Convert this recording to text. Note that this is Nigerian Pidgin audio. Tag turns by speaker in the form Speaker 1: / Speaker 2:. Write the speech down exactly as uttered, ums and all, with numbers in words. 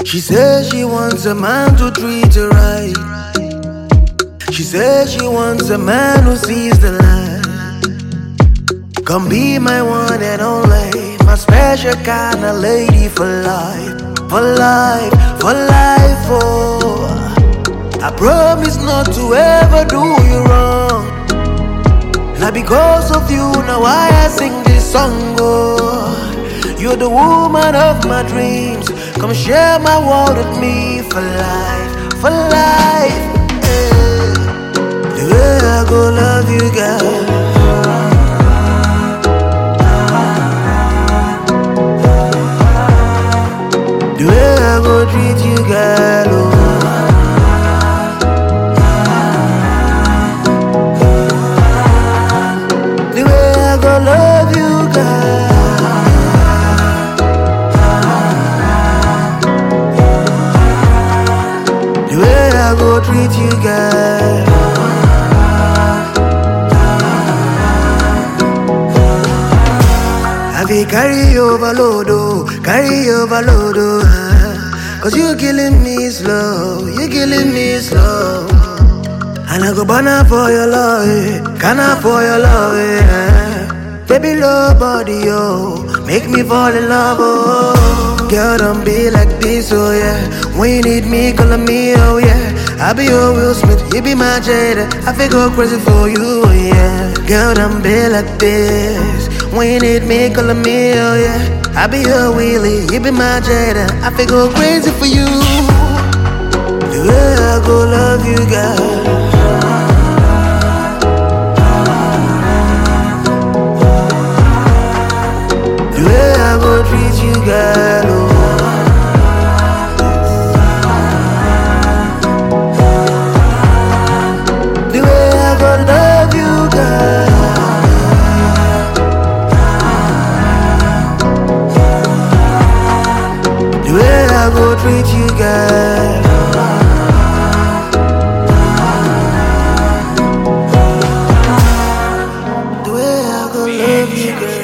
Speaker 1: She says she wants a man to treat her right. She says she wants a man who sees the light. Come be my one and only, my special kind of lady for life, for life, for life, oh. I promise not to ever do you wrong. Now because of you, now why I sing this song, oh. You're the woman of my dreams. Come share my world with me for life, for life, yeah. The way I go love you, girl. The way I go treat you, girl, oh. The way I go love you, girl. The way I go treat you, girl. I be carry overload, oh, carry overload, oh, ah. Cause you killing me slow, you killing me slow. And I go banner for your love, eh, canna for your love, eh. Baby, love body, oh, make me fall in love, oh. Girl, don't be like this, oh yeah. When you need me, call me, oh yeah. I be your Will Smith, you be my Jada. I feel go crazy for you, oh yeah. Girl, don't be like this. When you need me, call me, oh yeah. I be your Willie, you be my Jada. I feel go crazy for you. The way I go love you, girl. The way I go treat you, girl, oh. The way I go love you, girl. The way I go treat you, girl. The way I go love you, girl.